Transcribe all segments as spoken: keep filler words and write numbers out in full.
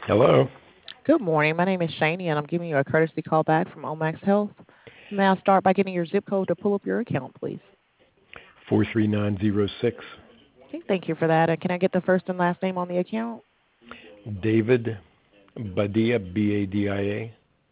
Hello. Good morning. My name is Shani, and I'm giving you a courtesy call back from Omax Health. May I start by getting your zip code to pull up your account, please? four three nine zero six. Okay, thank you for that. And can I get the first and last name on the account? David Badia, B A D I A.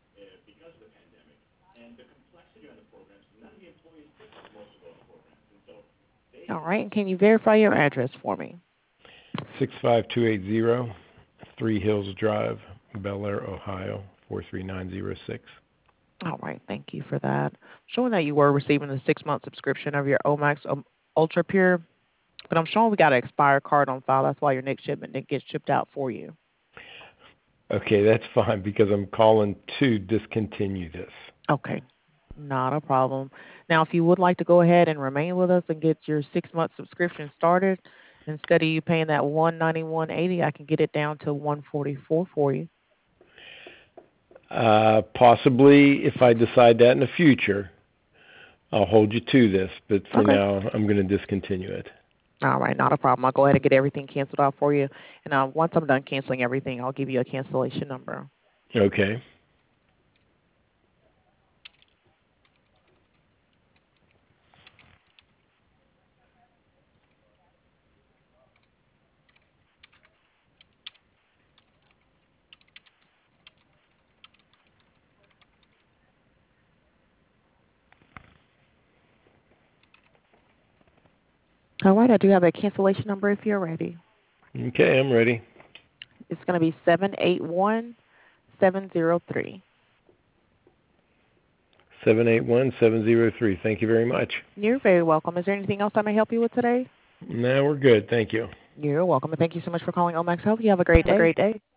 All right. And can you verify your address for me? six five two eight zero Three Hills Drive, Bel Air, Ohio, four three nine zero six. All right. Thank you for that. Showing that you were receiving the six-month subscription of your Omax um, Ultra Pure, but I'm showing we got an expired card on file. That's why your next shipment didn't get shipped out for you. Okay, that's fine because I'm calling to discontinue this. Okay. Not a problem. Now, if you would like to go ahead and remain with us and get your six-month subscription started, instead of you paying that one ninety one eighty, I can get it down to one forty four for you. Uh, possibly, if I decide that in the future, I'll hold you to this. But for Okay. now, I'm going to discontinue it. All right, not a problem. I'll go ahead and get everything canceled out for you. And uh, once I'm done canceling everything, I'll give you a cancellation number. Okay. All right, I do have a cancellation number if you're ready. Okay, I'm ready. It's going to be seven eight one seven zero three. seven eight one seven zero three. Thank you very much. You're very welcome. Is there anything else I may help you with today? No, we're good. Thank you. You're welcome. And thank you so much for calling Omax Health. You have a great Have a day. great day.